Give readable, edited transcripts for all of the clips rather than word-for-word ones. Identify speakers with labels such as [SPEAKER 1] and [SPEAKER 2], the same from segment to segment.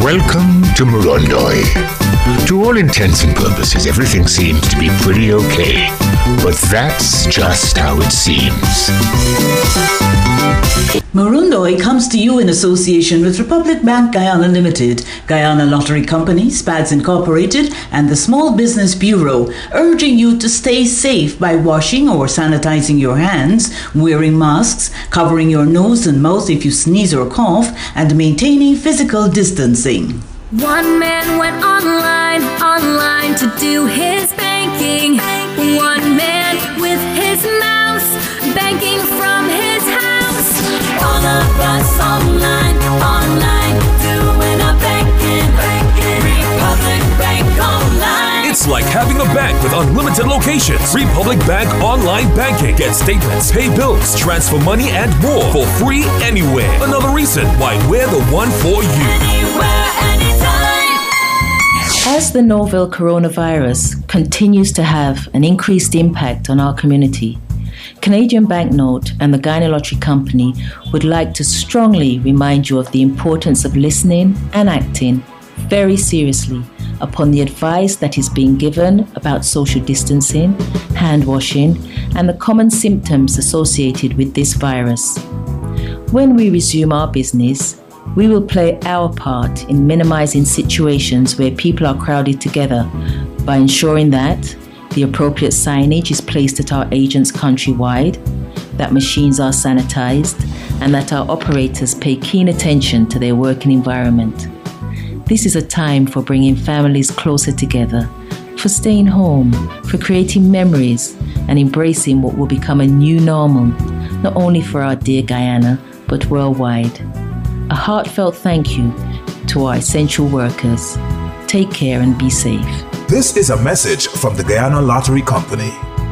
[SPEAKER 1] Welcome to Murundoi. To all intents and purposes, everything seems to be pretty okay. But that's just how it seems.
[SPEAKER 2] Murundoi comes to you in association with Republic Bank Guyana Limited, Guyana Lottery Company, SPADS Incorporated, and the Small Business Bureau, urging you to stay safe by washing or sanitizing your hands, wearing masks, covering your nose and mouth if you sneeze or cough, and maintaining physical distancing.
[SPEAKER 3] One man went online to do his banking. One man with his mouse, banking from his house. All of us online, doing our banking. Republic Bank Online.
[SPEAKER 4] It's like having a bank with unlimited locations. Republic Bank Online Banking. Get statements, pay bills, transfer money, and more for free anywhere. Another reason why we're the one for you.
[SPEAKER 3] Anywhere, anytime.
[SPEAKER 5] As the novel coronavirus continues to have an increased impact on our community, Canadian Banknote and the Guyana Lottery Company would like to strongly remind you of the importance of listening and acting very seriously upon the advice that is being given about social distancing, hand washing, and the common symptoms associated with this virus. When we resume our business, we will play our part in minimizing situations where people are crowded together by ensuring that the appropriate signage is placed at our agents countrywide, that machines are sanitized, and that our operators pay keen attention to their working environment. This is a time for bringing families closer together, for staying home, for creating memories, and embracing what will become a new normal, not only for our dear Guyana, but worldwide. A heartfelt thank you to our essential workers. Take care and be safe.
[SPEAKER 6] This is a message from the Guyana Lottery Company.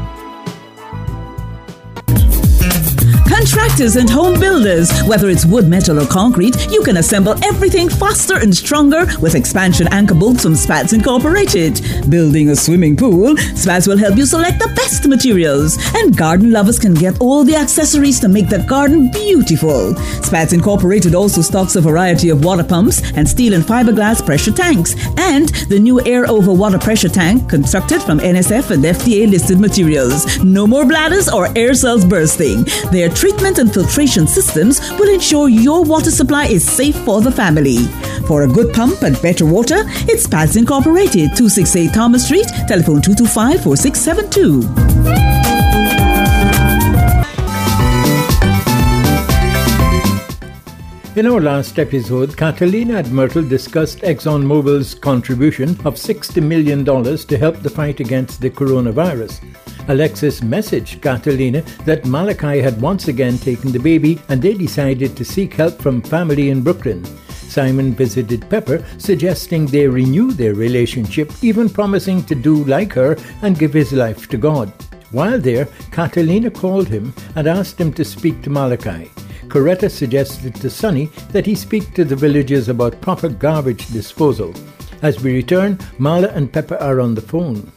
[SPEAKER 7] Contractors and home builders, whether it's wood, metal, or concrete, you can assemble everything faster and stronger with expansion anchor bolts from SPADS Incorporated. Building a swimming pool, SPADS will help you select the best materials. And garden lovers can get all the accessories to make the garden beautiful. SPADS Incorporated also stocks a variety of water pumps and steel and fiberglass pressure tanks. And the new air over water pressure tank constructed from NSF and FDA listed materials. No more bladders or air cells bursting. Their treatment and filtration systems will ensure your water supply is safe for the family. For a good pump and better water, it's SPADS Incorporated, 268 Thomas Street, telephone 225-4672.
[SPEAKER 8] In our last episode, Catalina and Myrtle discussed ExxonMobil's contribution of $60 million to help the fight against the coronavirus. Alexis messaged Catalina that Malachi had once again taken the baby and they decided to seek help from family in Brooklyn. Simon visited Pepper, suggesting they renew their relationship, even promising to do like her and give his life to God. While there, Catalina called him and asked him to speak to Malachi. Coretta suggested to Sonny that he speak to the villagers about proper garbage disposal. As we return, Marla and Pepper are on the phone.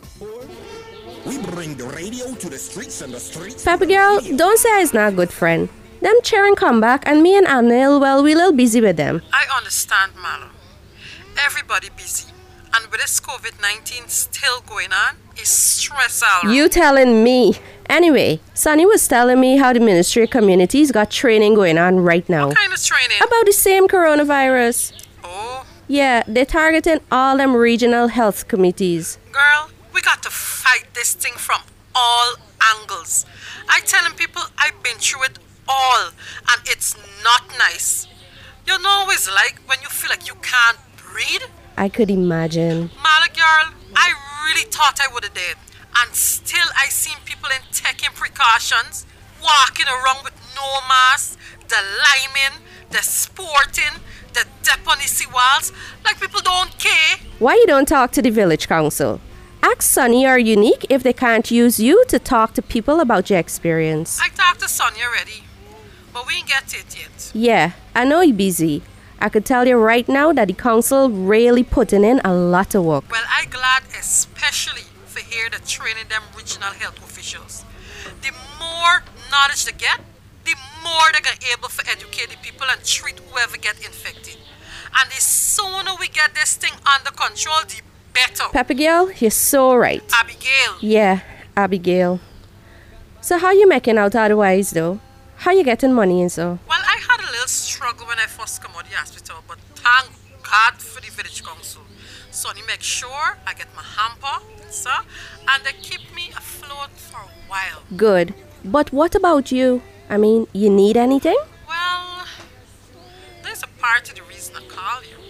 [SPEAKER 9] We bring the radio to the streets and the streets.
[SPEAKER 10] Pepper girl, don't say I's not a good friend. Them cheering come back and me and Anil, well, we little busy with them.
[SPEAKER 11] I understand, Marlo. Everybody busy. And with this COVID-19 still going on, it's stress all.
[SPEAKER 10] You telling me. Anyway, Sonny was telling me how the Ministry of Communities got training going on right now.
[SPEAKER 11] What kind of training?
[SPEAKER 10] About the same coronavirus.
[SPEAKER 11] Oh?
[SPEAKER 10] Yeah, they're targeting all them regional health committees.
[SPEAKER 11] Girl, we got to fight this thing from all angles. I telling people I've been through it all, and it's not nice. You know what it's like when you feel like you can't breathe?
[SPEAKER 10] I could imagine.
[SPEAKER 11] Mala girl, I really thought I would have did. And still I seen people in taking precautions, walking around with no mask, the liming, the sporting, the dep on the sea walls, like people don't care.
[SPEAKER 10] Why you don't talk to the village council? Ask Sonny or Unique if they can't use you to talk to people about your experience.
[SPEAKER 11] I talked to Sonny already, but we ain't get it yet.
[SPEAKER 10] Yeah, I know you're busy. I could tell you right now that the council really putting in a lot of work.
[SPEAKER 11] Well, I'm glad especially for hear the training them regional health officials. The more knowledge they get, the more they're going to be able to educate the people and treat whoever get infected. And the sooner we get this thing under control, the better.
[SPEAKER 10] Pepper girl, you're so right.
[SPEAKER 11] Abigail.
[SPEAKER 10] Yeah, Abigail. So how you making out otherwise though? How you getting money and so?
[SPEAKER 11] Well, I had a little struggle when I first come out of the hospital, but thank God for the village council. Sonny make sure I get my hamper, sir, and they keep me afloat for a while.
[SPEAKER 10] Good. But what about you? I mean, you need anything?
[SPEAKER 11] Well, there's a part of the reason I call you.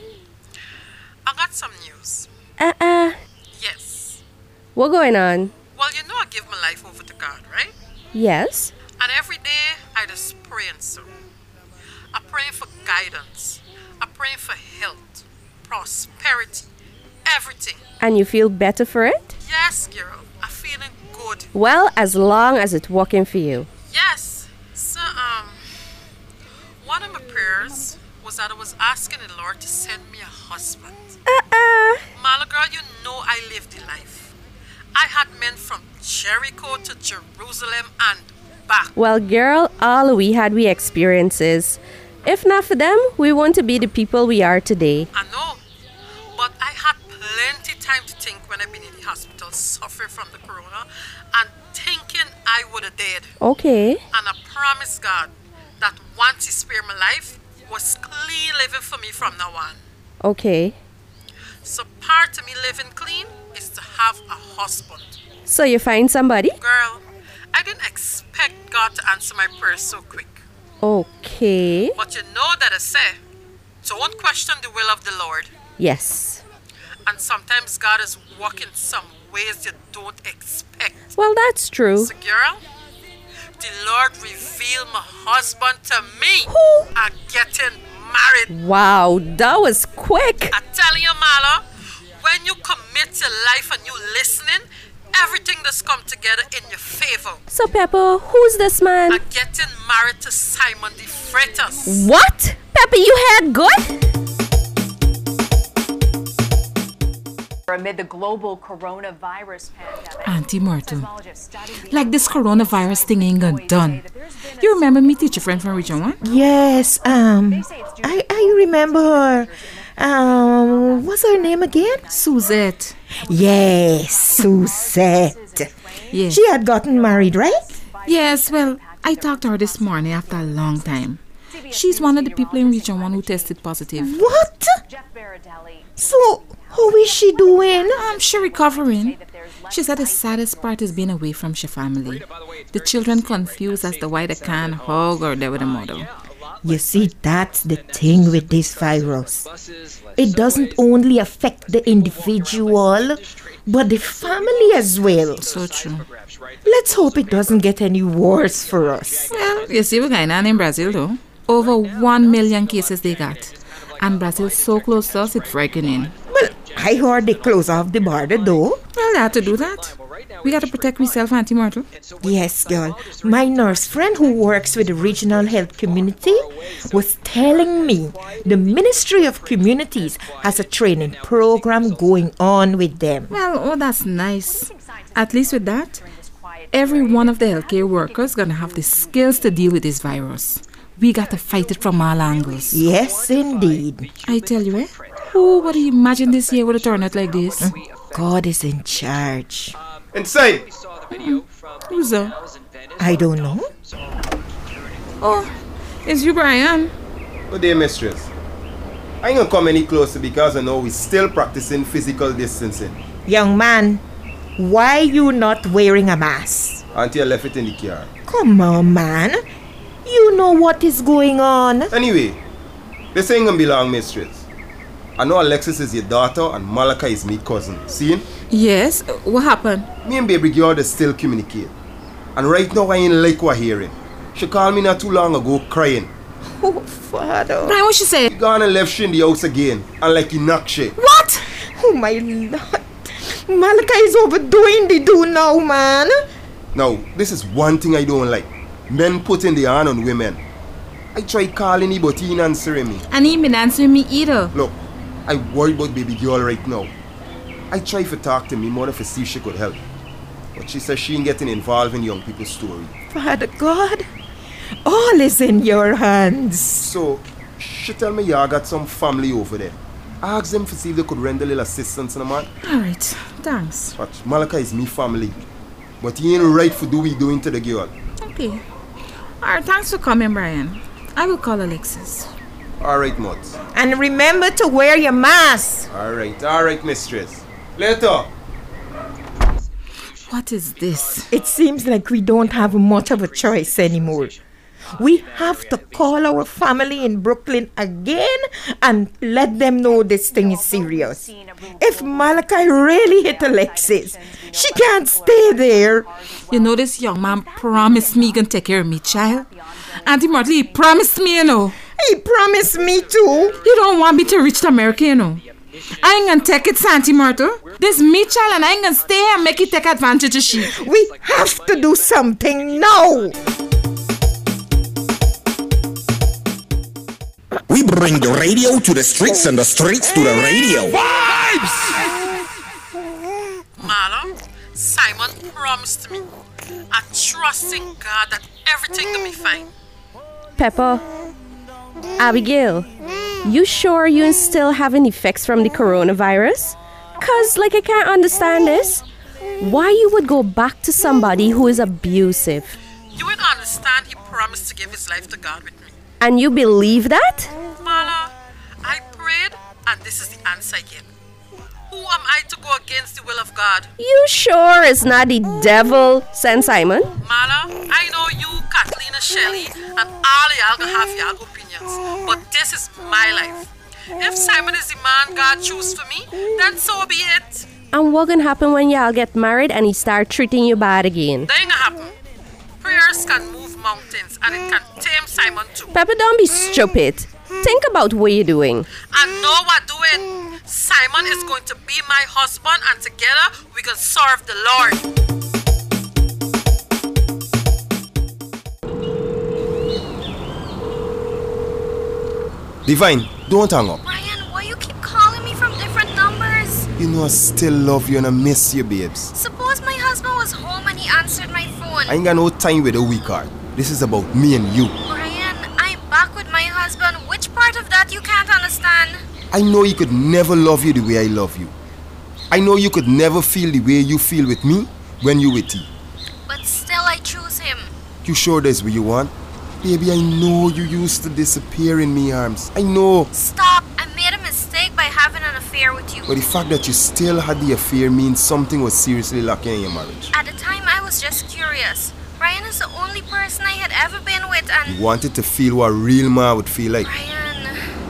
[SPEAKER 11] I got some news. Yes.
[SPEAKER 10] What going on?
[SPEAKER 11] Well, you know I give my life over to God, right?
[SPEAKER 10] Yes.
[SPEAKER 11] And every day I just pray and so. I pray for guidance. I pray for health, prosperity, everything.
[SPEAKER 10] And you feel better for it?
[SPEAKER 11] Yes, girl. I'm feeling good.
[SPEAKER 10] Well, as long as it's working for you.
[SPEAKER 11] Yes. So, one of my prayers was that I was asking the Lord to send me a husband. Mala girl, you know I lived the life. I had men from Jericho to Jerusalem and back.
[SPEAKER 10] Well, girl, all we had we experiences. If not for them, we want to be the people we are today.
[SPEAKER 11] I know. But I had plenty time to think when I've been in the hospital suffering from the corona and thinking I would have died.
[SPEAKER 10] Okay.
[SPEAKER 11] And I promised God that once He spared my life was clean living for me from now on.
[SPEAKER 10] Okay.
[SPEAKER 11] So part of me living clean is to have a husband.
[SPEAKER 10] So you find somebody?
[SPEAKER 11] Girl, I didn't expect God to answer my prayers so quick.
[SPEAKER 10] Okay.
[SPEAKER 11] But you know that I say, don't question the will of the Lord.
[SPEAKER 10] Yes.
[SPEAKER 11] And sometimes God is working some ways you don't expect.
[SPEAKER 10] Well, that's true.
[SPEAKER 11] So girl, the Lord revealed my husband to me.
[SPEAKER 10] Who?
[SPEAKER 11] I'm getting married.
[SPEAKER 10] Wow, that was quick.
[SPEAKER 11] I tell you, Mala, when you commit your life and you listening, everything that's come together in your favor.
[SPEAKER 10] So, Pepper, who's this man?
[SPEAKER 11] I'm getting married to Simon the Freitas.
[SPEAKER 10] What? Pepper, you had good?
[SPEAKER 12] Amid the global coronavirus pandemic.
[SPEAKER 13] Auntie Myrtle, like this coronavirus thing ain't gonna done. You remember me teacher friend from Region 1?
[SPEAKER 14] Yes, I remember her. What's her name again?
[SPEAKER 13] Suzette.
[SPEAKER 14] Yes, Suzette.
[SPEAKER 13] Yeah.
[SPEAKER 14] She had gotten married, right?
[SPEAKER 13] Yes, well, I talked to her this morning after a long time. She's one of the people in Region 1 who tested positive.
[SPEAKER 14] What? So, how is she doing?
[SPEAKER 13] She's recovering. She said the saddest part is being away from her family. The children confused as to why they can't hug or they're with a mother.
[SPEAKER 14] You see, that's the thing with this virus. It doesn't only affect the individual, but the family as well.
[SPEAKER 13] So true.
[SPEAKER 14] Let's hope it doesn't get any worse for us.
[SPEAKER 13] Well, you see what's going on in Brazil, though. Over 1 million cases they got. And Brazil's so close to us, it's frightening.
[SPEAKER 14] Well, I heard they close off the border, though.
[SPEAKER 13] Well, they had to do that. We got to protect ourselves, Auntie Myrtle.
[SPEAKER 14] Yes, girl. My nurse friend who works with the regional health community was telling me the Ministry of Communities has a training program going on with them.
[SPEAKER 13] Well, that's nice. At least with that, every one of the healthcare workers going to have the skills to deal with this virus. We got to fight it from all angles.
[SPEAKER 14] Yes, indeed.
[SPEAKER 13] I tell you, who would imagine this year would have turned out like this?
[SPEAKER 14] God is in charge.
[SPEAKER 15] Insane!
[SPEAKER 13] Who's that?
[SPEAKER 14] I don't know.
[SPEAKER 13] Oh, it's you, Brian.
[SPEAKER 15] Good day, mistress. I ain't gonna come any closer because I know we're still practicing physical distancing.
[SPEAKER 14] Young man, why you not wearing a mask?
[SPEAKER 15] Auntie, I left it in the car.
[SPEAKER 14] Come on, man. You know what is going on.
[SPEAKER 15] Anyway, this ain't gonna be long, mistress. I know Alexis is your daughter and Malaka is my cousin. See?
[SPEAKER 13] Yes, what happened?
[SPEAKER 15] Me and baby girl they still communicate. And right now I ain't like what hearing. She called me not too long ago crying.
[SPEAKER 14] Oh, Father.
[SPEAKER 13] Brian, what she say?
[SPEAKER 15] He gone and left she in the house again. And like he knocked she.
[SPEAKER 13] What?
[SPEAKER 14] Oh my Lord. Malaka is overdoing the do now, man.
[SPEAKER 15] Now, this is one thing I don't like. Men putting their hand on women. I tried calling him, but he ain't answering me.
[SPEAKER 13] And he ain't answering me either.
[SPEAKER 15] Look, I worry about baby girl right now. I tried to talk to me mother to see if she could help. But she says she ain't getting involved in young people's story.
[SPEAKER 14] Father God, all is in your hands.
[SPEAKER 15] So, she She tell me y'all got some family over there. Ask them to see if they could render a little assistance in a man.
[SPEAKER 13] Alright, thanks.
[SPEAKER 15] But Malachi is me family. But he ain't right for do we doing to the girl.
[SPEAKER 13] Okay. Alright, thanks for coming, Brian. I will call Alexis.
[SPEAKER 15] Alright, Muts.
[SPEAKER 14] And remember to wear your mask.
[SPEAKER 15] Alright, mistress. Later.
[SPEAKER 13] What is this?
[SPEAKER 14] It seems like we don't have much of a choice anymore. We have to call our family in Brooklyn again and let them know this thing is serious. If Malachi really hit Alexis, she can't stay there.
[SPEAKER 13] You know, this young man promised me he can take care of me, child. Auntie Myrtle, he promised me, you know.
[SPEAKER 14] He promised me too.
[SPEAKER 13] You don't want me to reach to America, you know. I ain't gonna take it, Auntie Myrtle. This me, child, and I ain't gonna stay and make you take advantage of she.
[SPEAKER 14] We have to do something now.
[SPEAKER 9] We bring the radio to the streets and the streets to the radio.
[SPEAKER 11] Vibes! Marlon, Simon promised me. I trust in God that everything will be fine.
[SPEAKER 10] Pepper, Abigail, you sure you still having effects from the coronavirus? Cause I can't understand this. Why you would go back to somebody who is abusive?
[SPEAKER 11] You would understand he promised to give his life to God with me.
[SPEAKER 10] And you believe that?
[SPEAKER 11] Marla, I prayed and this is the answer I get. Who am I to go against the will of God?
[SPEAKER 10] You sure it's not the devil sent Simon?
[SPEAKER 11] Marla, I know you, Kathleen, Shelley, and all y'all can have your opinions, but this is my life. If Simon is the man God chose for me, then so be it.
[SPEAKER 10] And what gonna happen when y'all get married and he start treating you bad again?
[SPEAKER 11] That ain't gonna happen. Prayers can move mountains and it can tame Simon too.
[SPEAKER 10] Pepper, don't be stupid. Think about what you're doing.
[SPEAKER 11] I know what doing. Simon is going to be my husband and together we can serve the
[SPEAKER 15] Lord. Divine, don't hang up.
[SPEAKER 16] Brian, why you keep calling me from different numbers?
[SPEAKER 15] You know I still love you and I miss you, babes.
[SPEAKER 16] Suppose my husband was home and he answered my phone.
[SPEAKER 15] I ain't got no time with a weak heart. This is about me and you.
[SPEAKER 16] Brian, I'm back with my husband. Which part of that you can't understand?
[SPEAKER 15] I know he could never love you the way I love you. I know you could never feel the way you feel with me when you with he.
[SPEAKER 16] But still I choose him.
[SPEAKER 15] You sure that's what you want? Baby, I know you used to disappear in me arms. I know.
[SPEAKER 16] Stop. I made a mistake by having an affair with you.
[SPEAKER 15] But the fact that you still had the affair means something was seriously lacking in your marriage.
[SPEAKER 16] At the time, I was just curious. Brian is the only person I had ever been with and...
[SPEAKER 15] You wanted to feel what a real man would feel like.
[SPEAKER 16] Brian...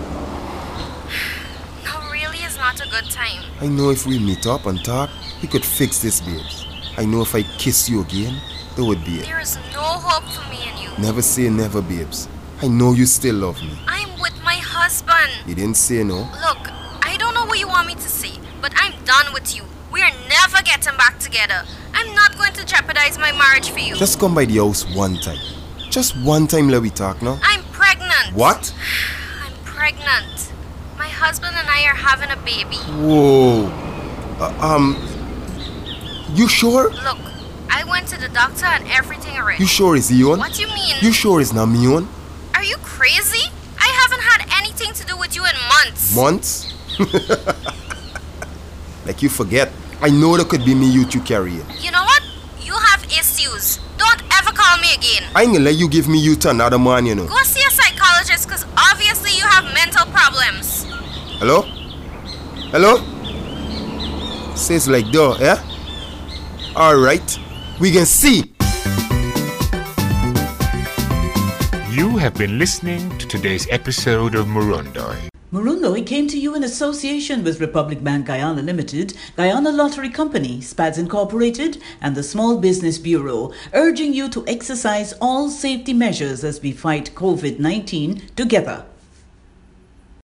[SPEAKER 16] Now really is not a good time.
[SPEAKER 15] I know if we meet up and talk, we could fix this, babes. I know if I kiss you again, that would be it.
[SPEAKER 16] There is no hope for me and you.
[SPEAKER 15] Never say never, babes. I know you still love me.
[SPEAKER 16] I'm with my husband.
[SPEAKER 15] You didn't say no.
[SPEAKER 16] Look, I don't know what you want me to say, but I'm done with you. We're never getting back together. I'm not going to jeopardize my marriage for you.
[SPEAKER 15] Just come by the house one time. Just one time let we talk now.
[SPEAKER 16] I'm pregnant.
[SPEAKER 15] What?
[SPEAKER 16] I'm pregnant. My husband and I are having a baby.
[SPEAKER 15] Whoa. You sure?
[SPEAKER 16] Look, I went to the doctor and everything already.
[SPEAKER 15] You sure it's he on?
[SPEAKER 16] What do you mean?
[SPEAKER 15] You sure it's not me on?
[SPEAKER 16] Are you crazy? I haven't had anything to do with you in months.
[SPEAKER 15] Months? Like you forget. I know that could be me you two carrying.
[SPEAKER 16] You know what? You have issues. Don't ever call me again.
[SPEAKER 15] I ain't gonna let you give me you to another man, you know.
[SPEAKER 16] Go see a psychologist because obviously you have mental problems.
[SPEAKER 15] Hello? Hello? Says like that, yeah? Alright, we can see.
[SPEAKER 1] You have been listening to today's episode of Murundoi.
[SPEAKER 2] Murundoi came to you in association with Republic Bank Guyana Limited, Guyana Lottery Company, SPADS Incorporated, and the Small Business Bureau, urging you to exercise all safety measures as we fight COVID-19 together.